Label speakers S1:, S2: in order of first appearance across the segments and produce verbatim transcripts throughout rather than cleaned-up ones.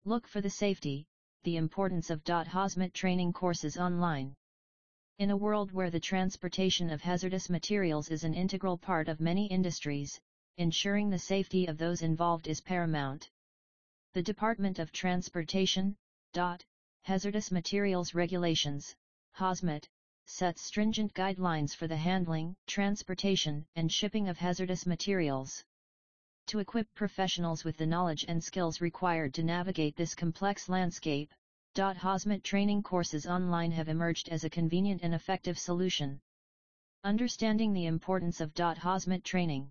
S1: Look for the safety, the importance of hazmat training courses online. In a world where the transportation of hazardous materials is an integral part of many industries, ensuring the safety of those involved is paramount. The Department of Transportation, D O T, Hazardous Materials Regulations, Hazmat, sets stringent guidelines for the handling, transportation, and shipping of hazardous materials. To equip professionals with the knowledge and skills required to navigate this complex landscape, D O T hazmat training courses online have emerged as a convenient and effective solution. Understanding the importance of D O T hazmat training.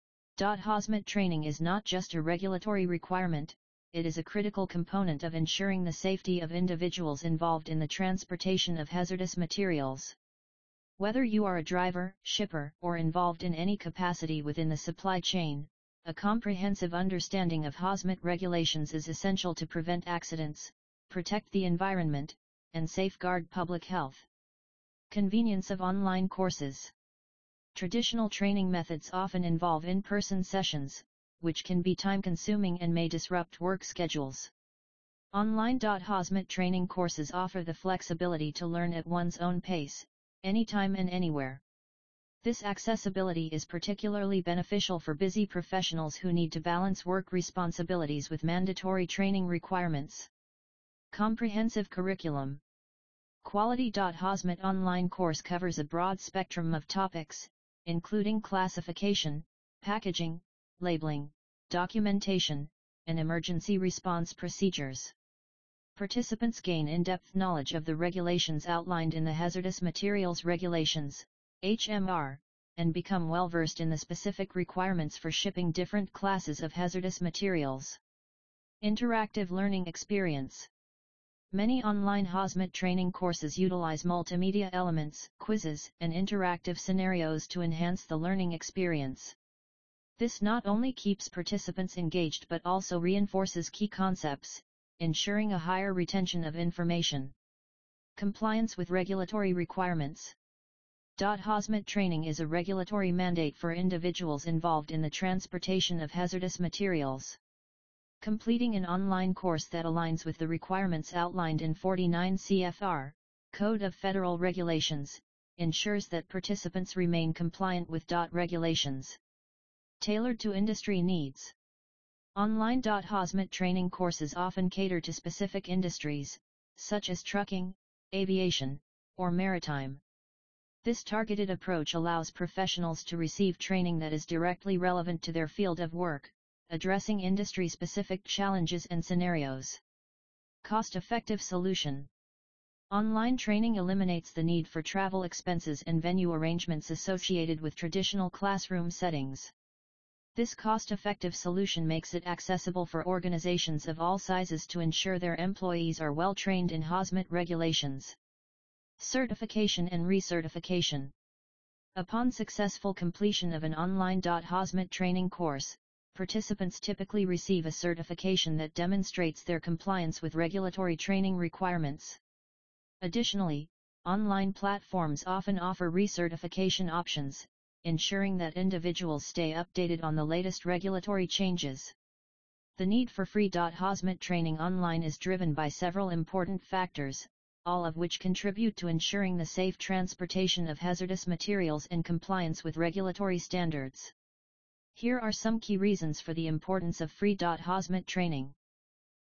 S1: D O T hazmat training is not just a regulatory requirement, it is a critical component of ensuring the safety of individuals involved in the transportation of hazardous materials. Whether you are a driver, shipper, or involved in any capacity within the supply chain, a comprehensive understanding of hazmat regulations is essential to prevent accidents, protect the environment, and safeguard public health. Convenience of online courses. Traditional training methods often involve in-person sessions, which can be time-consuming and may disrupt work schedules. Online D O T hazmat training courses offer the flexibility to learn at one's own pace, anytime and anywhere. This accessibility is particularly beneficial for busy professionals who need to balance work responsibilities with mandatory training requirements. Comprehensive curriculum. Quality D O T hazmat online course covers a broad spectrum of topics, including classification, packaging, labeling, documentation, and emergency response procedures. Participants gain in-depth knowledge of the regulations outlined in the Hazardous Materials Regulations, H M R, and become well-versed in the specific requirements for shipping different classes of hazardous materials. Interactive learning experience. Many online hazmat training courses utilize multimedia elements, quizzes, and interactive scenarios to enhance the learning experience. This not only keeps participants engaged but also reinforces key concepts, ensuring a higher retention of information. Compliance with regulatory requirements. D O T hazmat training is a regulatory mandate for individuals involved in the transportation of hazardous materials. Completing an online course that aligns with the requirements outlined in forty-nine C F R, Code of Federal Regulations, ensures that participants remain compliant with D O T regulations. Tailored to industry needs. Online D O T hazmat training courses often cater to specific industries, such as trucking, aviation, or maritime. This targeted approach allows professionals to receive training that is directly relevant to their field of work, addressing industry-specific challenges and scenarios. Cost-effective solution. Online training eliminates the need for travel expenses and venue arrangements associated with traditional classroom settings. This cost-effective solution makes it accessible for organizations of all sizes to ensure their employees are well trained in hazmat regulations. Certification and recertification. Upon successful completion of an online D O T hazmat training course, participants typically receive a certification that demonstrates their compliance with regulatory training requirements. Additionally, online platforms often offer recertification options, ensuring that individuals stay updated on the latest regulatory changes. The need for free D O T hazmat training online is driven by several important factors, all of which contribute to ensuring the safe transportation of hazardous materials and compliance with regulatory standards. Here are some key reasons for the importance of free D O T hazmat training.